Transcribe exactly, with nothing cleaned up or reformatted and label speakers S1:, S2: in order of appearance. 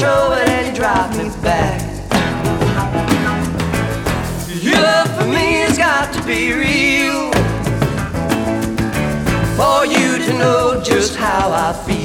S1: control it and you drive me back. Your love for me has got to be real for you to know just how I feel.